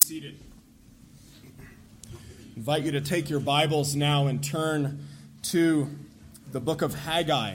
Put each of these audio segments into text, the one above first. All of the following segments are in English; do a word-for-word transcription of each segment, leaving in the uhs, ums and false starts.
seated. I invite you to take your Bibles now and turn to the book of Haggai.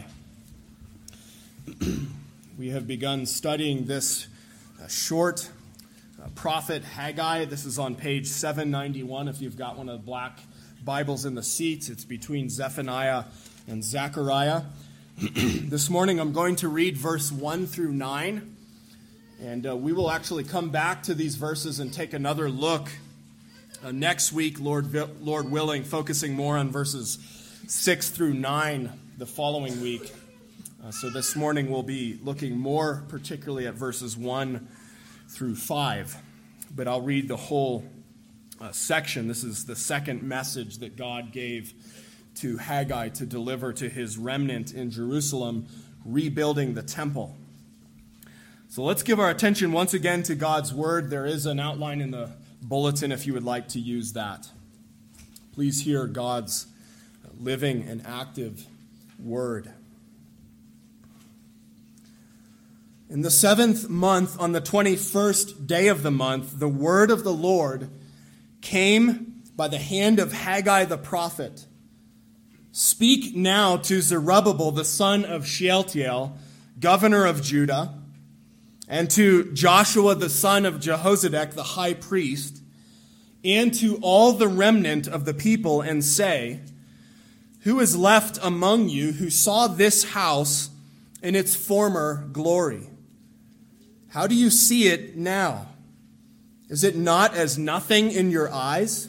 We have begun studying this uh, short uh, prophet Haggai. This is on page seven ninety-one. If you've got one of the black Bibles in the seats, it's between Zephaniah and Zechariah. This morning I'm going to read verse one through nine. And uh, we will actually come back to these verses and take another look uh, next week, Lord, Lord willing, focusing more on verses six through nine the following week. Uh, so this morning we'll be looking more particularly at verses one through five. But I'll read the whole uh, section. This is the second message that God gave to Haggai to deliver to his remnant in Jerusalem, rebuilding the temple. So let's give our attention once again to God's word. There is an outline in the bulletin if you would like to use that. Please hear God's living and active word. In the seventh month, on the twenty-first day of the month, the word of the Lord came by the hand of Haggai the prophet. Speak now to Zerubbabel, the son of Shealtiel, governor of Judah, and to Joshua the son of Jehozadak the high priest, and to all the remnant of the people, and say, who is left among you who saw this house in its former glory? How do you see it now? Is it not as nothing in your eyes?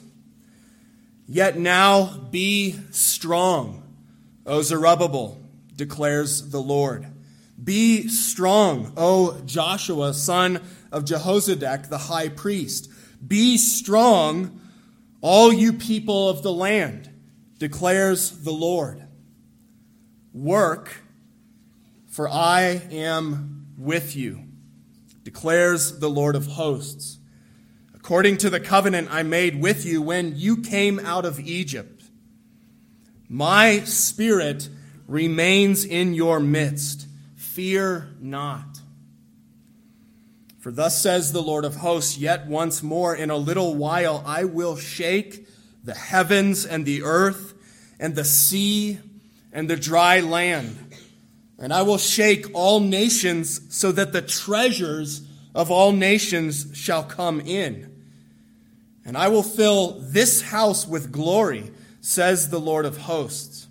Yet now be strong, O Zerubbabel, declares the Lord. Be strong, O Joshua, son of Jehozadak, the high priest. Be strong, all you people of the land, declares the Lord. Work, for I am with you, declares the Lord of hosts, according to the covenant I made with you when you came out of Egypt. My spirit remains in your midst. Fear not. For thus says the Lord of hosts, yet once more in a little while I will shake the heavens and the earth and the sea and the dry land. And I will shake all nations so that the treasures of all nations shall come in. And I will fill this house with glory, says the Lord of hosts.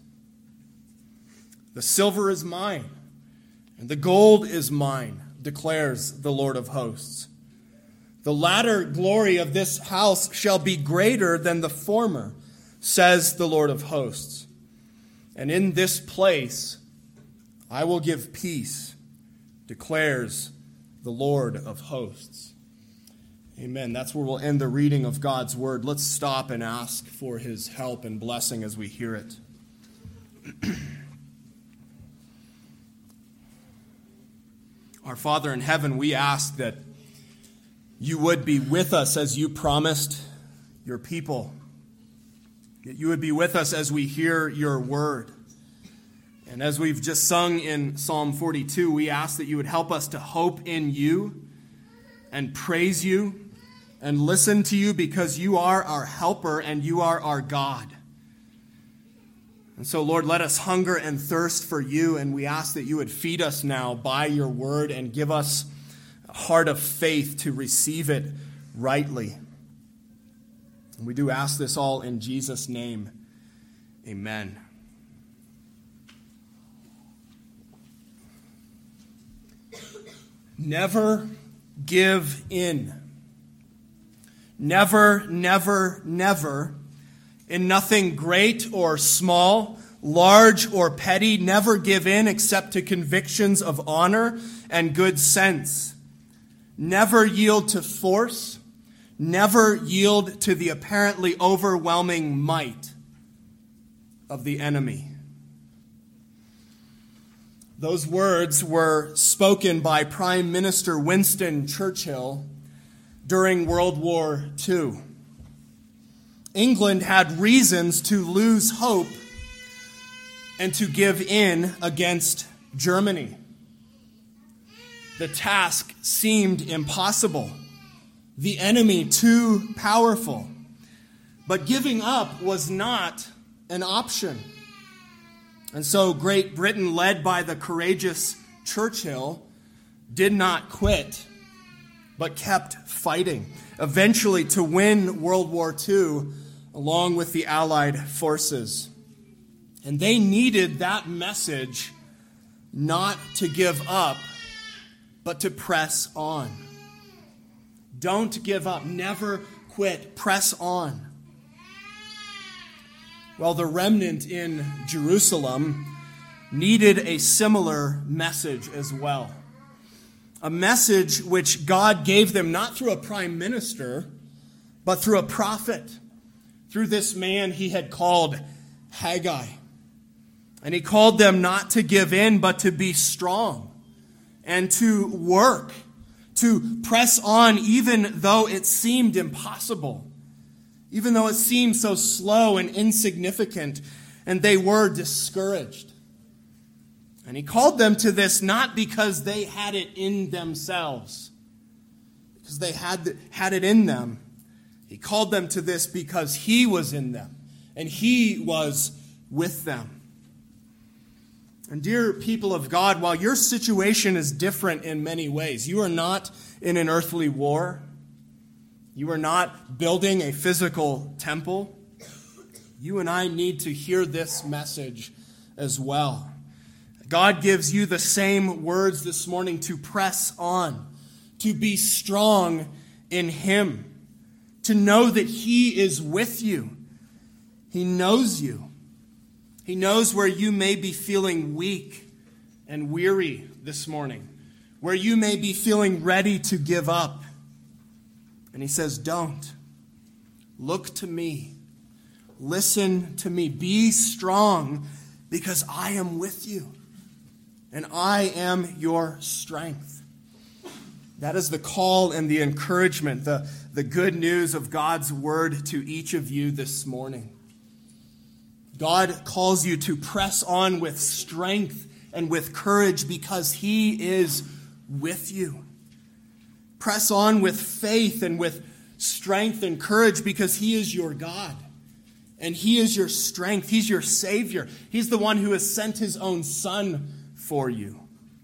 The silver is mine, and the gold is mine, declares the Lord of hosts. The latter glory of this house shall be greater than the former, says the Lord of hosts. And in this place I will give peace, declares the Lord of hosts. Amen. That's where we'll end the reading of God's word. Let's stop and ask for his help and blessing as we hear it. Our Father in heaven, we ask that you would be with us as you promised your people. That you would be with us as we hear your word. And as we've just sung in Psalm forty-two, we ask that you would help us to hope in you and praise you and listen to you because you are our helper and you are our God. And so, Lord, let us hunger and thirst for you, and we ask that you would feed us now by your word and give us a heart of faith to receive it rightly. And we do ask this all in Jesus' name. Amen. Never give in. Never, never, never, in nothing great or small, large or petty, never give in except to convictions of honor and good sense. Never yield to force. Never yield to the apparently overwhelming might of the enemy. Those words were spoken by Prime Minister Winston Churchill during World War Two. England had reasons to lose hope and to give in against Germany. The task seemed impossible. the enemy too powerful. But giving up was not an option. And so Great Britain, led by the courageous Churchill, did not quit, but kept fighting, eventually to win World War Two along with the Allied forces. And they needed that message not to give up, but to press on. Don't give up. Never quit. Press on. Well, the remnant in Jerusalem needed a similar message as well. A message which God gave them not through a prime minister, but through a prophet, through this man he had called Haggai. And he called them not to give in, but to be strong and to work, to press on even though it seemed impossible, even though it seemed so slow and insignificant, and they were discouraged. And he called them to this not because they had it in themselves, because they had, had it in them. He called them to this because he was in them, and he was with them. And dear people of God, while your situation is different in many ways, you are not in an earthly war. You are not building a physical temple. You and I need to hear this message as well. God gives you the same words this morning to press on, to be strong in him, to know that he is with you. He knows you. He knows where you may be feeling weak and weary this morning, where you may be feeling ready to give up. And he says, don't. Look to me. Listen to me. Be strong because I am with you and I am your strength. That is the call and the encouragement, the, the good news of God's word to each of you this morning. God calls you to press on with strength and with courage because he is with you. Press on with faith and with strength and courage because he is your God. And he is your strength. He's your Savior. He's the one who has sent his own Son for you.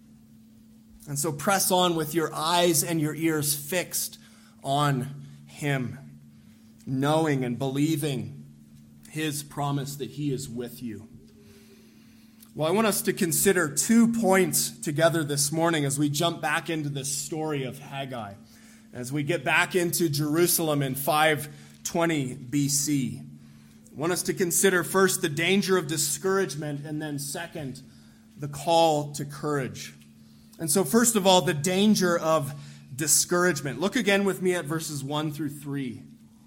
And so press on with your eyes and your ears fixed on him, knowing and believing his promise that he is with you. Well, I want us to consider two points together this morning as we jump back into this story of Haggai, as we get back into Jerusalem in five twenty B C. I want us to consider first the danger of discouragement, and then second, the call to courage. And so first of all, the danger of discouragement. Look again with me at verses one through three.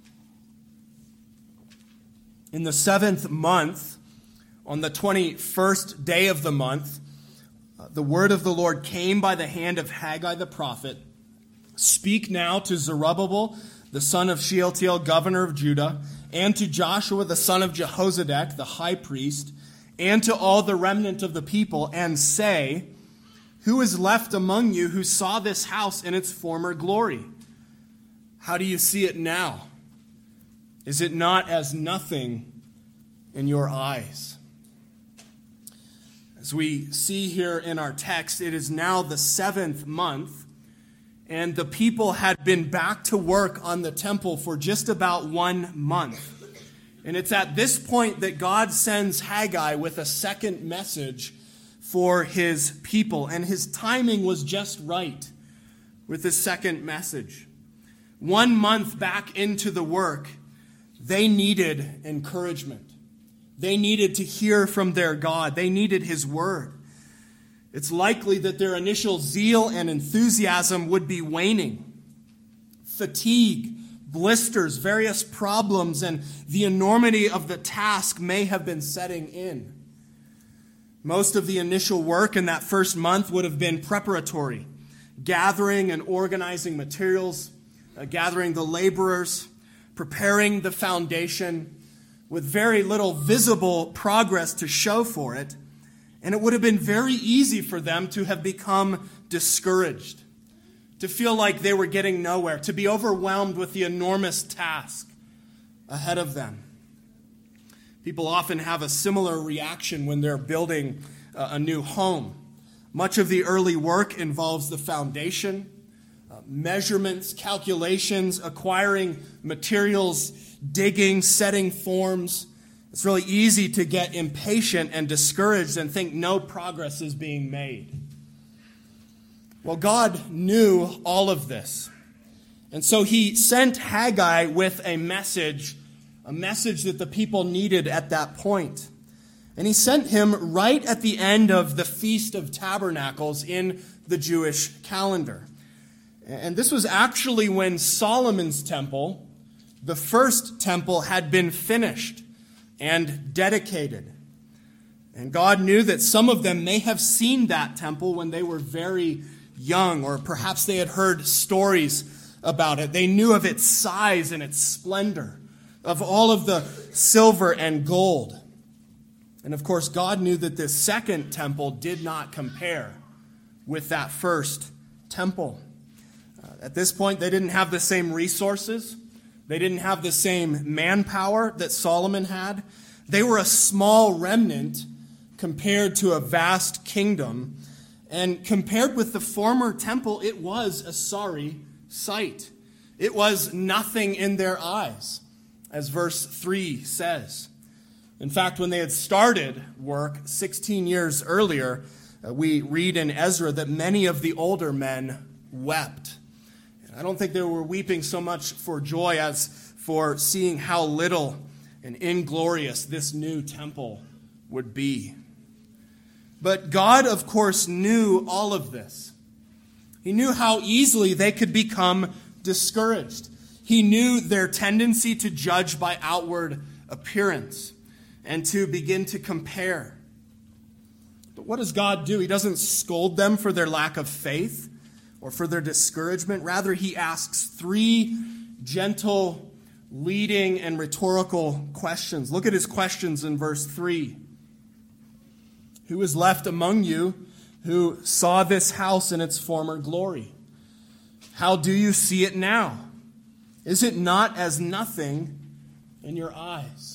In the seventh month, on the twenty-first day of the month, uh, the word of the Lord came by the hand of Haggai the prophet. Speak now to Zerubbabel, the son of Shealtiel, governor of Judah, and to Joshua, the son of Jehozadak, the high priest, and to all the remnant of the people, and say, who is left among you who saw this house in its former glory? How do you see it now? Is it not as nothing in your eyes? As we see here in our text, it is now the seventh month, and the people had been back to work on the temple for just about one month. And it's at this point that God sends Haggai with a second message for his people. And his timing was just right with this second message. One month back into the work, they needed encouragement. They needed to hear from their God. They needed his word. It's likely that their initial zeal and enthusiasm would be waning. Fatigue, blisters, various problems, and the enormity of the task may have been setting in. Most of the initial work in that first month would have been preparatory, gathering and organizing materials, uh, gathering the laborers, preparing the foundation, with very little visible progress to show for it. And it would have been very easy for them to have become discouraged, to feel like they were getting nowhere, to be overwhelmed with the enormous task ahead of them. People often have a similar reaction when they're building a new home. Much of the early work involves the foundation, uh, measurements, calculations, acquiring materials, digging, setting forms. It's really easy to get impatient and discouraged and think no progress is being made. Well, God knew all of this. And so he sent Haggai with a message, a message that the people needed at that point. And he sent him right at the end of the Feast of Tabernacles in the Jewish calendar. And this was actually when Solomon's temple, the first temple, had been finished and dedicated. And God knew that some of them may have seen that temple when they were very young, or perhaps they had heard stories about it. They knew of its size and its splendor, of all of the silver and gold. And of course, God knew that this second temple did not compare with that first temple. Uh, at this point, they didn't have the same resources. They didn't have the same manpower that Solomon had. They were a small remnant compared to a vast kingdom. And compared with the former temple, it was a sorry sight. It was nothing in their eyes, as verse three says. In fact, when they had started work sixteen years earlier, uh, we read in Ezra that many of the older men wept. And I don't think they were weeping so much for joy as for seeing how little and inglorious this new temple would be. But God, of course, knew all of this. He knew how easily they could become discouraged. He knew their tendency to judge by outward appearance and to begin to compare. But what does God do? He doesn't scold them for their lack of faith or for their discouragement. Rather, he asks three gentle, leading, and rhetorical questions. Look at his questions in verse three. Who is left among you who saw this house in its former glory? How do you see it now? Is it not as nothing in your eyes?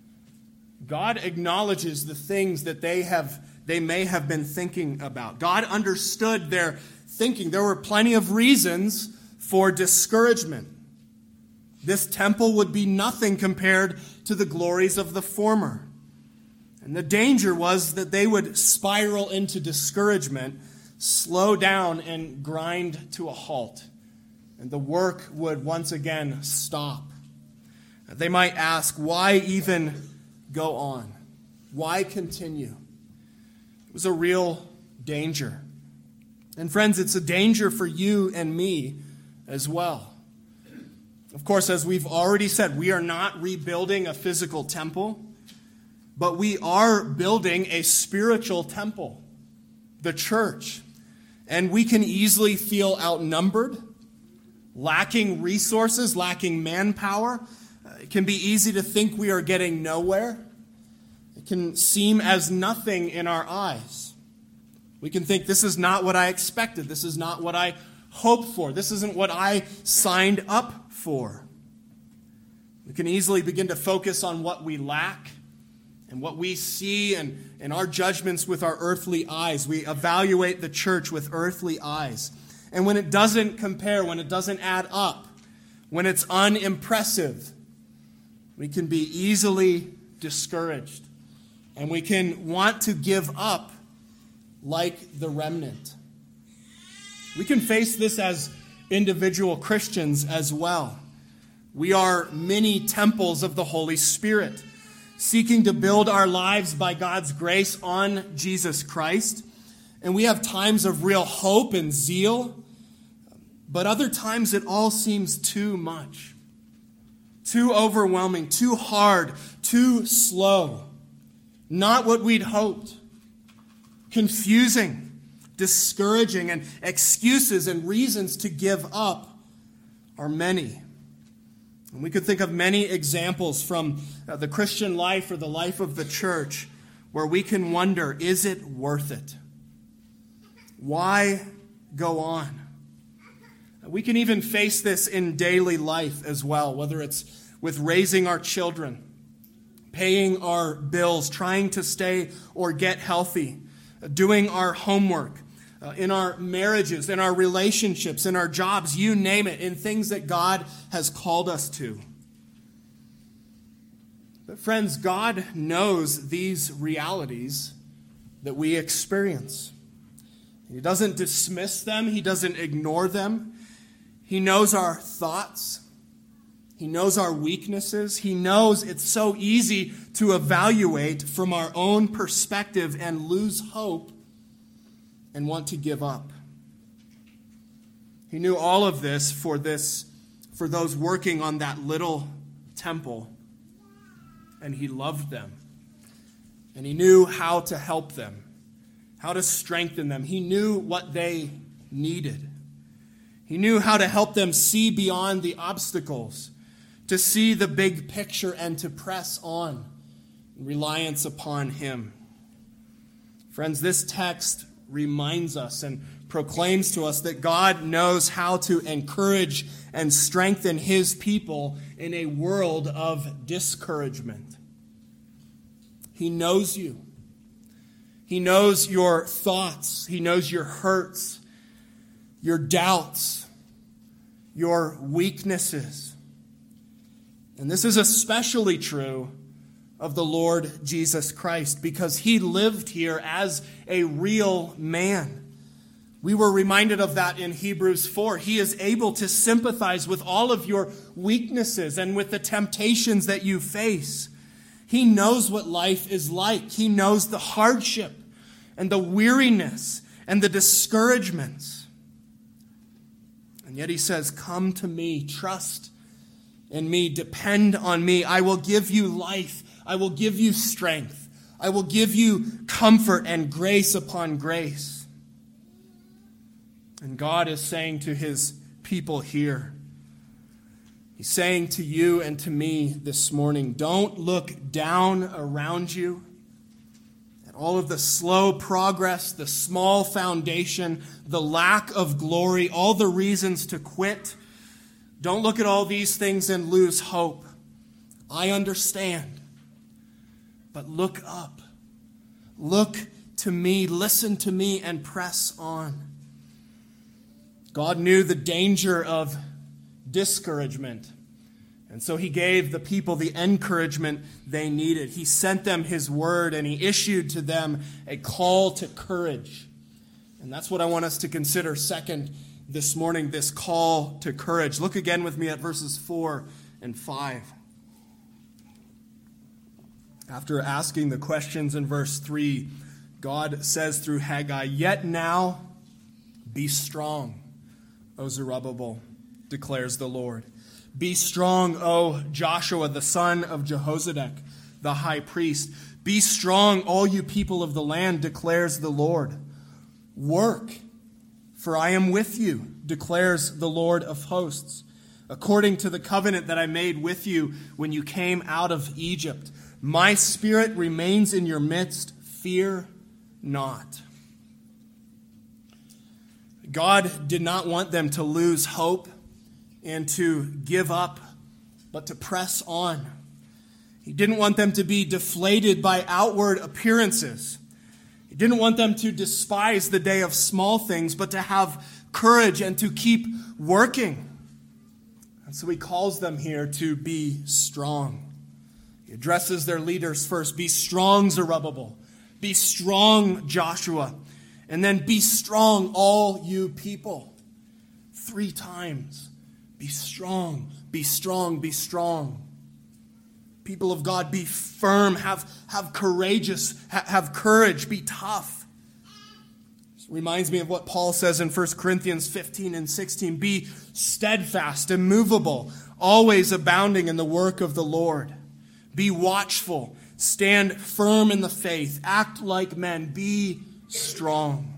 God acknowledges the things that they have, they may have been thinking about. God understood their thinking. There were plenty of reasons for discouragement. This temple would be nothing compared to the glories of the former. And the danger was that they would spiral into discouragement, slow down, and grind to a halt. And the work would once again stop. They might ask, why even go on? Why continue? It was a real danger. And friends, it's a danger for you and me as well. Of course, as we've already said, we are not rebuilding a physical temple, but we are building a spiritual temple, the church. And we can easily feel outnumbered, lacking resources, lacking manpower. It can be easy to think we are getting nowhere. It can seem as nothing in our eyes. We can think, this is not what I expected. This is not what I hoped for. This isn't what I signed up for. We can easily begin to focus on what we lack and what we see and, and our judgments with our earthly eyes. We evaluate the church with earthly eyes. And when it doesn't compare, when it doesn't add up, when it's unimpressive, we can be easily discouraged. And we can want to give up like the remnant. We can face this as individual Christians as well. We are mini temples of the Holy Spirit, seeking to build our lives by God's grace on Jesus Christ. And we have times of real hope and zeal, but other times it all seems too much, too overwhelming, too hard, too slow, not what we'd hoped, confusing, discouraging, and excuses and reasons to give up are many. And we could think of many examples from uh, the Christian life or the life of the church where we can wonder, is it worth it? Why go on? We can even face this in daily life as well, whether it's with raising our children, paying our bills, trying to stay or get healthy, doing our homework, uh, in our marriages, in our relationships, in our jobs, you name it, in things that God has called us to. But friends, God knows these realities that we experience. He doesn't dismiss them. He doesn't ignore them. He knows our thoughts. He knows our weaknesses. He knows it's so easy to evaluate from our own perspective and lose hope and want to give up. He knew all of this for this, for those working on that little temple, and he loved them. And he knew how to help them, how to strengthen them. He knew what they needed. He knew how to help them see beyond the obstacles, to see the big picture and to press on in reliance upon him. Friends, this text reminds us and proclaims to us that God knows how to encourage and strengthen his people in a world of discouragement. He knows you. He knows your thoughts. He knows your hurts, your doubts, your weaknesses. And this is especially true of the Lord Jesus Christ, because he lived here as a real man. We were reminded of that in Hebrews four. He is able to sympathize with all of your weaknesses and with the temptations that you face. He knows what life is like. He knows the hardship and the weariness and the discouragements. And yet he says, come to me, trust in me, depend on me. I will give you life. I will give you strength. I will give you comfort and grace upon grace. And God is saying to his people here, he's saying to you and to me this morning, don't look down around you at all of the slow progress, the small foundation, the lack of glory, all the reasons to quit. Don't look at all these things and lose hope. I understand. But look up. Look to me, listen to me, and press on. God knew the danger of discouragement, and so he gave the people the encouragement they needed. He sent them his word, and he issued to them a call to courage. And that's what I want us to consider second this morning, this call to courage. Look again with me at verses four and five. After asking the questions in verse three, God says through Haggai, "Yet now be strong, O Zerubbabel, declares the Lord. Be strong, O Joshua, the son of Jehozadak, the high priest. Be strong, all you people of the land, declares the Lord. Work, for I am with you, declares the Lord of hosts, according to the covenant that I made with you when you came out of Egypt. My spirit remains in your midst. Fear not." God did not want them to lose hope and to give up, but to press on. He didn't want them to be deflated by outward appearances. He didn't want them to despise the day of small things, but to have courage and to keep working. And so he calls them here to be strong. He addresses their leaders first. Be strong, Zerubbabel. Be strong, Joshua. And then be strong, all you people. Three times. Be strong, be strong, be strong. People of God, be firm, have, have courageous, ha, have courage, be tough. This reminds me of what Paul says in First Corinthians fifteen and sixteen. Be steadfast, immovable, always abounding in the work of the Lord. Be watchful, stand firm in the faith, act like men, be strong.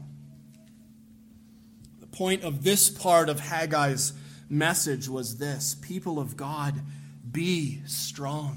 The point of this part of Haggai's message was this: people of God, be strong.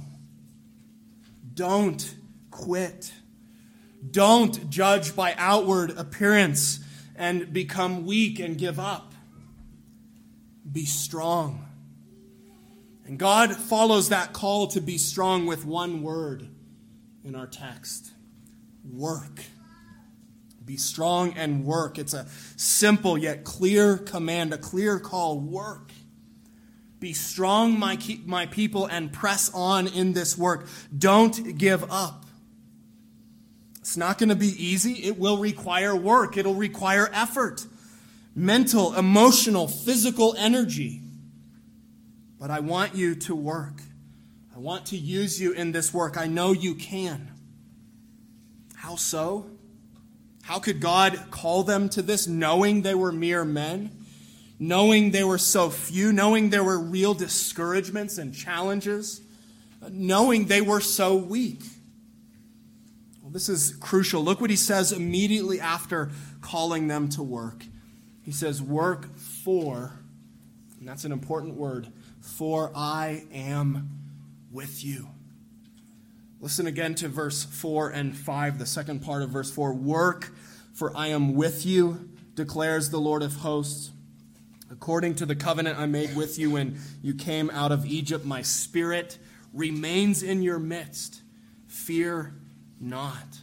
Don't quit. Don't judge by outward appearance and become weak and give up. Be strong. And God follows that call to be strong with one word in our text. Work. Be strong and work. It's a simple yet clear command, a clear call. Work. Be strong, my, my people, and press on in this work. Don't give up. It's not going to be easy. It will require work. It'll require effort. Mental, emotional, physical energy. But I want you to work. I want to use you in this work. I know you can. How so? How could God call them to this, knowing they were mere men? Knowing they were so few? Knowing there were real discouragements and challenges? Knowing they were so weak? Well, this is crucial. Look what he says immediately after calling them to work. He says, work for, and that's an important word, for I am with you. Listen again to verse four and five, the second part of verse four. Work, for I am with you, declares the Lord of hosts. According to the covenant I made with you when you came out of Egypt, my spirit remains in your midst. Fear not.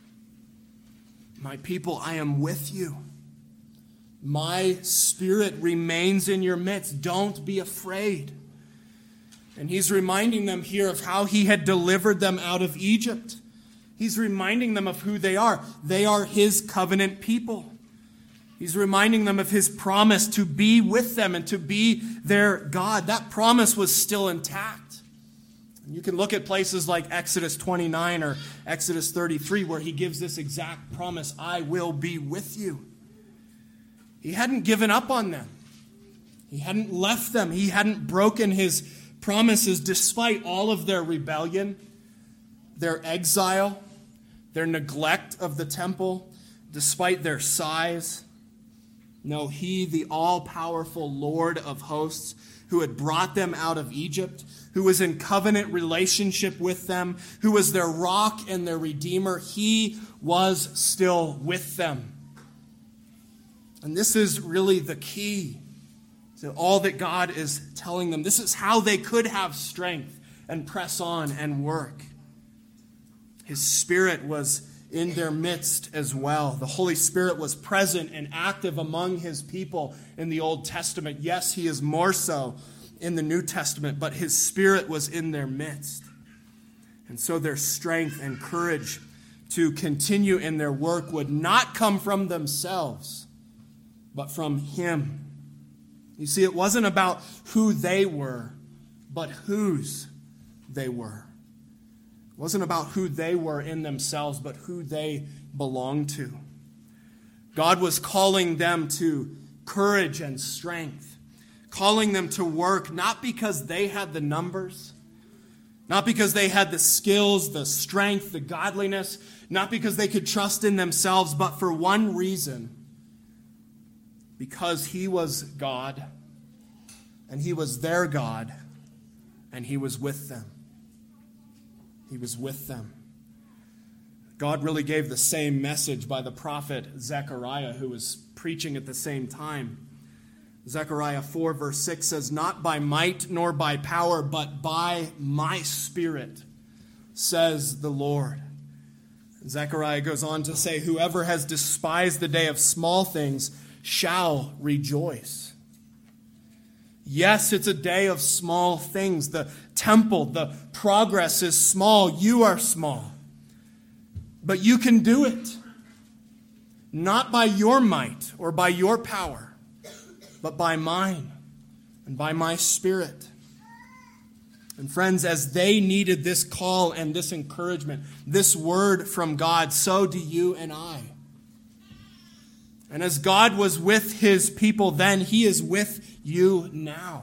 My people, I am with you. My spirit remains in your midst. Don't be afraid. And he's reminding them here of how he had delivered them out of Egypt. He's reminding them of who they are. They are his covenant people. He's reminding them of his promise to be with them and to be their God. That promise was still intact. And you can look at places like Exodus twenty-nine or Exodus thirty-three where he gives this exact promise, I will be with you. He hadn't given up on them. He hadn't left them. He hadn't broken his promises despite all of their rebellion, their exile, their neglect of the temple, despite their size. No, he, the all-powerful Lord of hosts, who had brought them out of Egypt, who was in covenant relationship with them, who was their rock and their redeemer, he was still with them. And this is really the key to all that God is telling them. This is how they could have strength and press on and work. His Spirit was in their midst as well. The Holy Spirit was present and active among his people in the Old Testament. Yes, he is more so in the New Testament, but his Spirit was in their midst. And so their strength and courage to continue in their work would not come from themselves, but from him. You see, it wasn't about who they were, but whose they were. It wasn't about who they were in themselves, but who they belonged to. God was calling them to courage and strength, calling them to work, not because they had the numbers, not because they had the skills, the strength, the godliness, not because they could trust in themselves, but for one reason. Because he was God, and he was their God, and he was with them. He was with them. God really gave the same message by the prophet Zechariah, who was preaching at the same time. Zechariah four verse six says, not by might nor by power, but by my Spirit, says the Lord. Zechariah goes on to say, whoever has despised the day of small things shall rejoice. Yes, it's a day of small things. The temple, the progress is small. You are small. But you can do it. Not by your might or by your power, but by mine and by my Spirit. And friends, as they needed this call and this encouragement, this word from God, so do you and I. And as God was with his people then, he is with you now.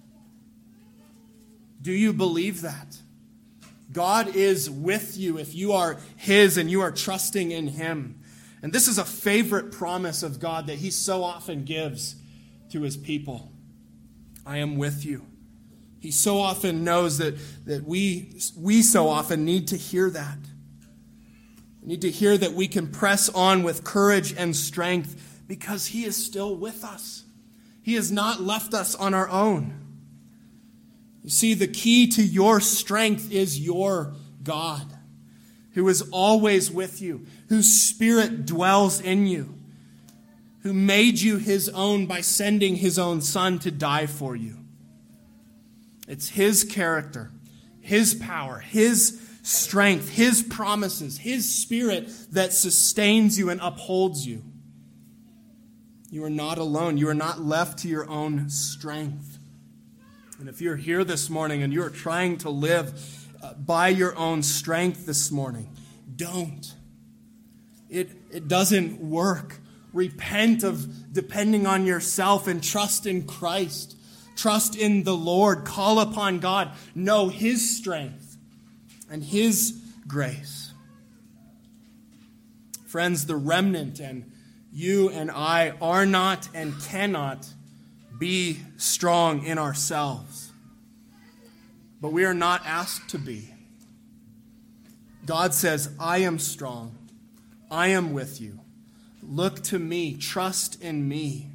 Do you believe that? God is with you if you are his and you are trusting in him. And this is a favorite promise of God that he so often gives to his people. I am with you. He so often knows that, that we, we so often need to hear that. We need to hear that we can press on with courage and strength because he is still with us. He has not left us on our own. You see, the key to your strength is your God, who is always with you, whose Spirit dwells in you, who made you his own by sending his own Son to die for you. It's his character, his power, his strength, his promises, his Spirit that sustains you and upholds you. You are not alone. You are not left to your own strength. And if you're here this morning and you're trying to live by your own strength this morning, don't. It, it doesn't work. Repent of depending on yourself and trust in Christ. Trust in the Lord. Call upon God. Know his strength and his grace. Friends, the remnant and you and I are not and cannot be strong in ourselves. But we are not asked to be. God says, I am strong. I am with you. Look to me. Trust in me.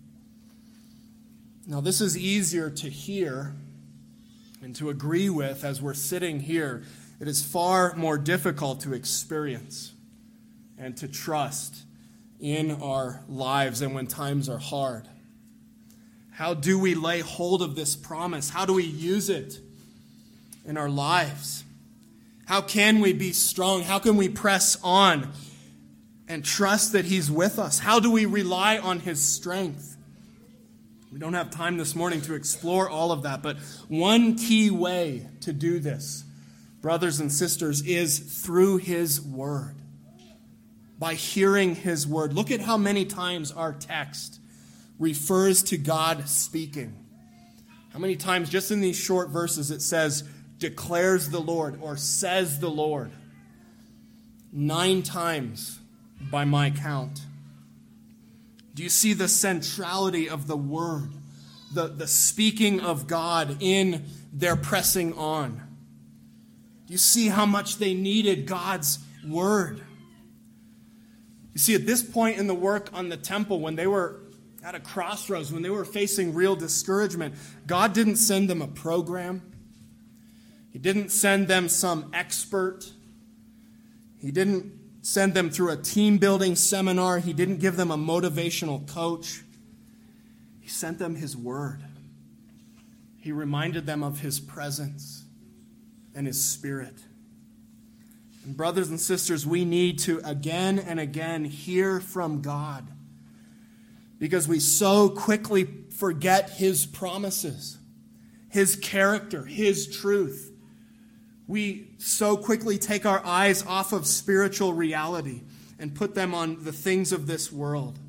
Now, this is easier to hear and to agree with as we're sitting here. It is far more difficult to experience and to trust in our lives and when times are hard. How do we lay hold of this promise? How do we use it in our lives? How can we be strong? How can we press on and trust that he's with us? How do we rely on his strength? We don't have time this morning to explore all of that, but one key way to do this, brothers and sisters, is through his word. By hearing his word. Look at how many times our text refers to God speaking. How many times just in these short verses it says, declares the Lord or says the Lord. Nine times by my count. Do you see the centrality of the word? The, the speaking of God in their pressing on? Do you see how much they needed God's word? You see, at this point in the work on the temple, when they were at a crossroads, when they were facing real discouragement, God didn't send them a program. He didn't send them some expert. He didn't send them through a team-building seminar. He didn't give them a motivational coach. He sent them his word. He reminded them of his presence and his Spirit. And brothers and sisters, we need to again and again hear from God because we so quickly forget his promises, his character, his truth. We so quickly take our eyes off of spiritual reality and put them on the things of this world.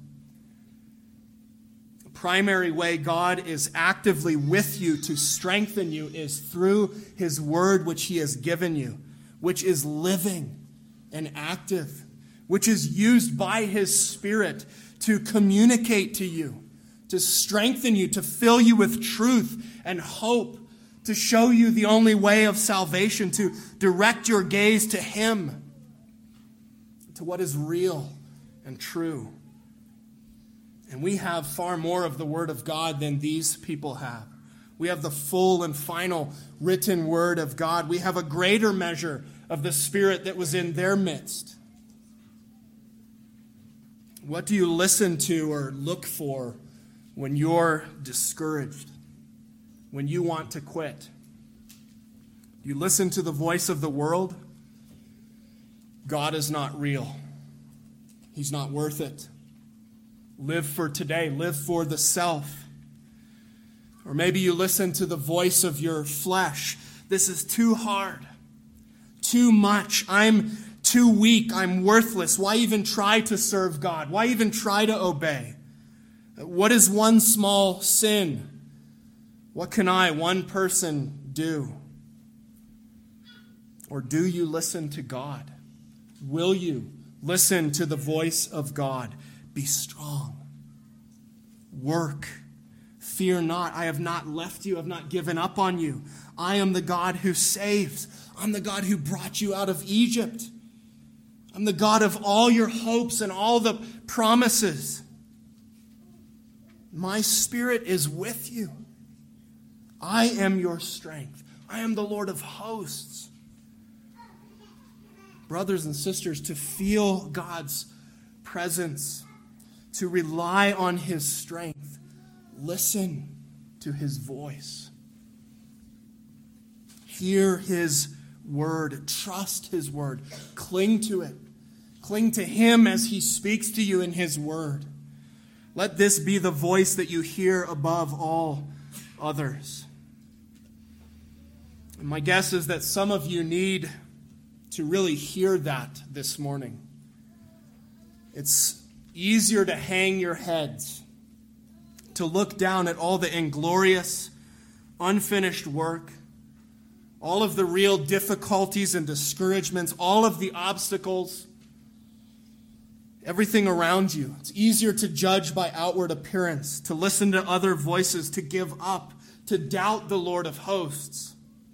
The primary way God is actively with you to strengthen you is through his word which he has given you, which is living and active, which is used by his Spirit to communicate to you, to strengthen you, to fill you with truth and hope, to show you the only way of salvation, to direct your gaze to him, to what is real and true. And we have far more of the Word of God than these people have. We have the full and final written Word of God. We have a greater measure of the Spirit that was in their midst. What do you listen to or look for when you're discouraged? When you want to quit? Do you listen to the voice of the world? God is not real. He's not worth it. Live for today. Live for the self. Or maybe you listen to the voice of your flesh. This is too hard. Too much. I'm too weak. I'm worthless. Why even try to serve God? Why even try to obey? What is one small sin? What can I, one person, do? Or do you listen to God? Will you listen to the voice of God? Be strong. Work. Fear not. I have not left you. I have not given up on you. I am the God who saves. I'm the God who brought you out of Egypt. I'm the God of all your hopes and all the promises. My Spirit is with you. I am your strength. I am the Lord of hosts. Brothers and sisters, to feel God's presence, to rely on his strength, listen to his voice. Hear his word. Trust his word. Cling to it. Cling to him as he speaks to you in his word. Let this be the voice that you hear above all others. And my guess is that some of you need to really hear that this morning. It's easier to hang your heads, to look down at all the inglorious, unfinished work, all of the real difficulties and discouragements, all of the obstacles, everything around you. It's easier to judge by outward appearance, to listen to other voices, to give up, to doubt the Lord of hosts.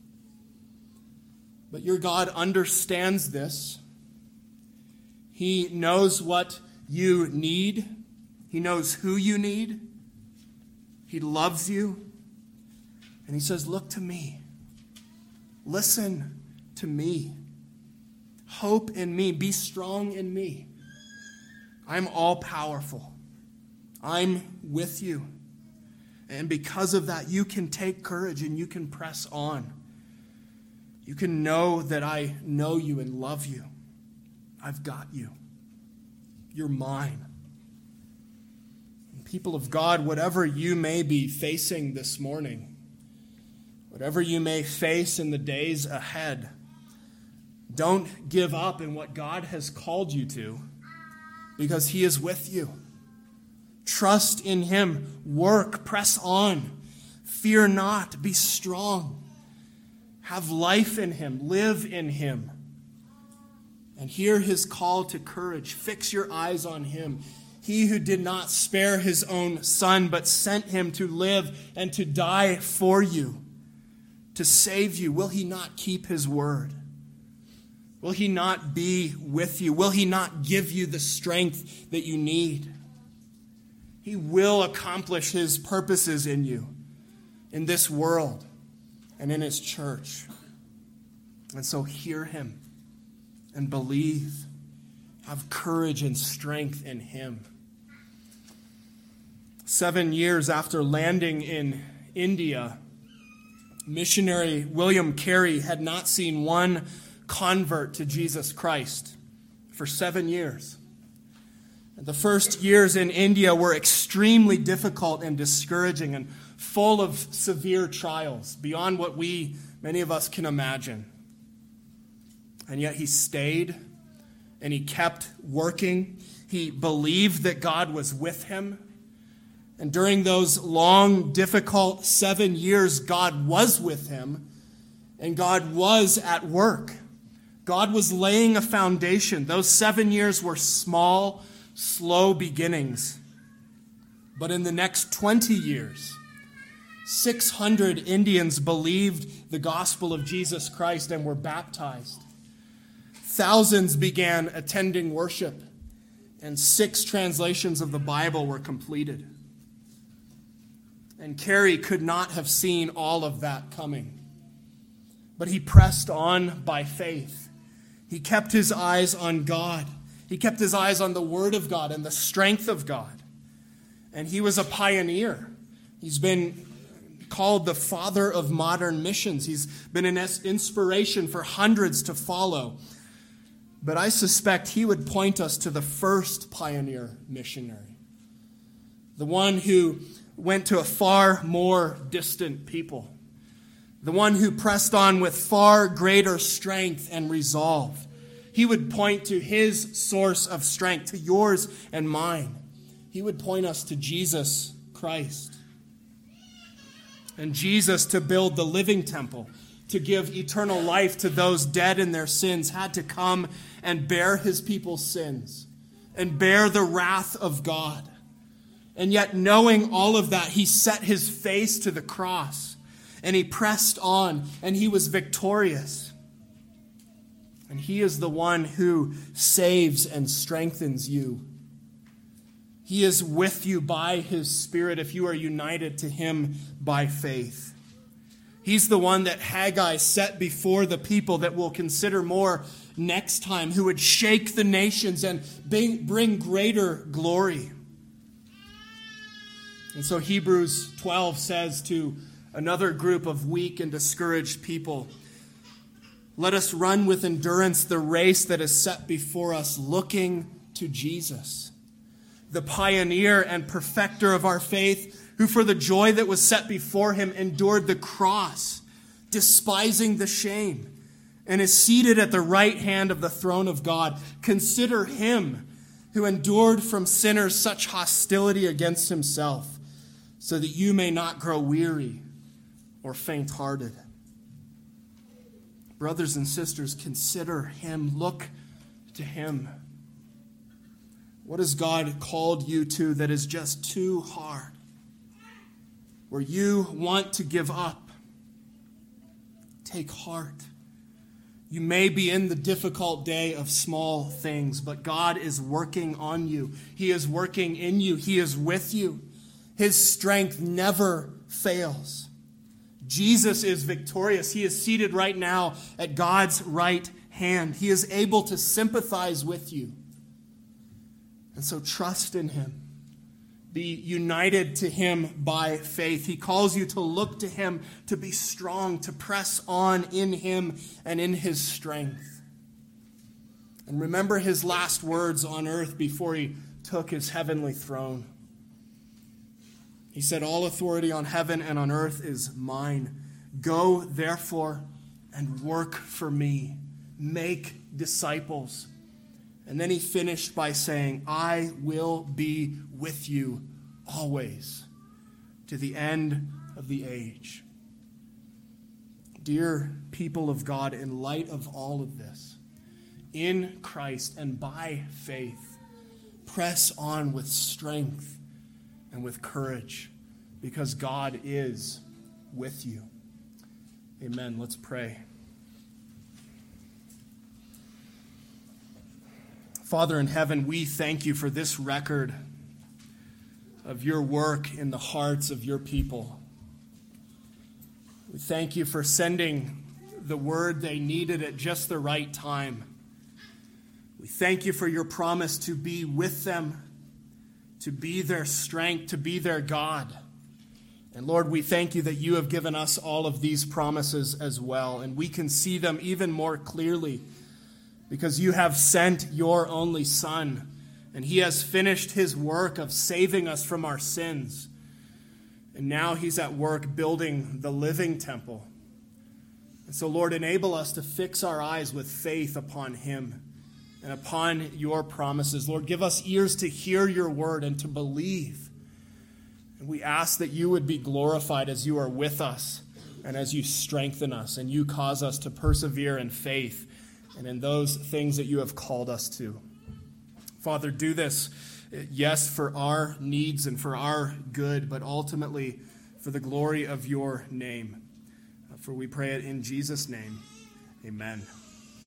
But your God understands this. He knows what you need. He knows who you need. He loves you. And he says, look to me. Listen to me. Hope in me. Be strong in me. I'm all powerful. I'm with you. And because of that, you can take courage and you can press on. You can know that I know you and love you. I've got you. You're mine. And people of God, whatever you may be facing this morning, whatever you may face in the days ahead, don't give up in what God has called you to, because he is with you. Trust in him. Work. Press on. Fear not. Be strong. Have life in him. Live in him. And hear his call to courage. Fix your eyes on him. He who did not spare his own son, but sent him to live and to die for you, to save you. Will he not keep his word? Will he not be with you? Will he not give you the strength that you need? He will accomplish his purposes in you, in this world, and in his church. And so hear him and believe. Have courage and strength in him. Seven years after landing in India, missionary William Carey had not seen one convert to Jesus Christ for seven years. The first years in India were extremely difficult and discouraging and full of severe trials, beyond what we, many of us, can imagine. And yet he stayed and he kept working. He believed that God was with him. And during those long, difficult seven years, God was with him and God was at work. God was laying a foundation. Those seven years were small, slow beginnings. But in the next twenty years, six hundred Indians believed the gospel of Jesus Christ and were baptized. Thousands began attending worship, and six translations of the Bible were completed. And Carey could not have seen all of that coming. But he pressed on by faith. He kept his eyes on God. He kept his eyes on the Word of God and the strength of God. And he was a pioneer. He's been called the father of modern missions. He's been an inspiration for hundreds to follow. But I suspect he would point us to the first pioneer missionary, the one who went to a far more distant people, the one who pressed on with far greater strength and resolve. He would point to his source of strength, to yours and mine. He would point us to Jesus Christ. And Jesus, to build the living temple, to give eternal life to those dead in their sins, had to come and bear his people's sins and bear the wrath of God. And yet, knowing all of that, he set his face to the cross and he pressed on and he was victorious. And he is the one who saves and strengthens you. He is with you by his Spirit if you are united to him by faith. He's the one that Haggai set before the people that we'll consider more next time, who would shake the nations and bring, bring greater glory. And so Hebrews twelve says to another group of weak and discouraged people, let us run with endurance the race that is set before us, looking to Jesus, the pioneer and perfecter of our faith, who for the joy that was set before him endured the cross, despising the shame, and is seated at the right hand of the throne of God. Consider him who endured from sinners such hostility against himself, so that you may not grow weary or faint-hearted. Brothers and sisters, consider him. Look to him. What has God called you to that is just too hard, where you want to give up? Take heart. You may be in the difficult day of small things, but God is working on you. He is working in you. He is with you. His strength never fails. Jesus is victorious. He is seated right now at God's right hand. He is able to sympathize with you. And so trust in him. Be united to him by faith. He calls you to look to him, to be strong, to press on in him and in his strength. And remember his last words on earth before he took his heavenly throne. He said, all authority on heaven and on earth is mine. Go, therefore, and work for me. Make disciples. And then he finished by saying, I will be with you always to the end of the age. Dear people of God, in light of all of this, in Christ and by faith, press on with strength and with courage, because God is with you. Amen. Let's pray. Father in heaven, we thank you for this record of your work in the hearts of your people. We thank you for sending the word they needed at just the right time. We thank you for your promise to be with them, to be their strength, to be their God. And Lord, we thank you that you have given us all of these promises as well, and we can see them even more clearly because you have sent your only Son, and he has finished his work of saving us from our sins. And now he's at work building the living temple. And so, Lord, enable us to fix our eyes with faith upon him and upon your promises. Lord, give us ears to hear your word and to believe. And we ask that you would be glorified as you are with us and as you strengthen us and you cause us to persevere in faith and in those things that you have called us to. Father, do this, yes, for our needs and for our good, but ultimately for the glory of your name. For we pray it in Jesus' name. Amen.